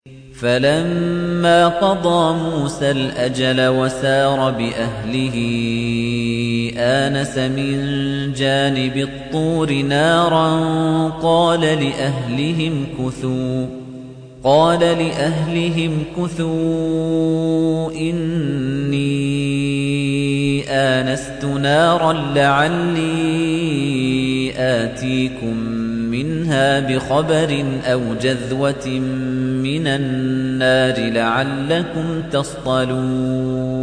فَلَمَّا قَضَىٰ مُوسَى الْأَجَلَ وَسَارَ بِأَهْلِهِ آنَسَ مِن جَانِبِ الطُّورِ نَارًا قَالَ لِأَهْلِهِمْ كُثُوا إِنِّي آنَسْتُ نَارًا لَّعَلِّي آتِيكُم مِّنْهَا بِخَبَرٍ أَوْ جَذْوَةٍ مِّنَ النَّارِ لَعَلَّكُمْ تَصْطَلُونَ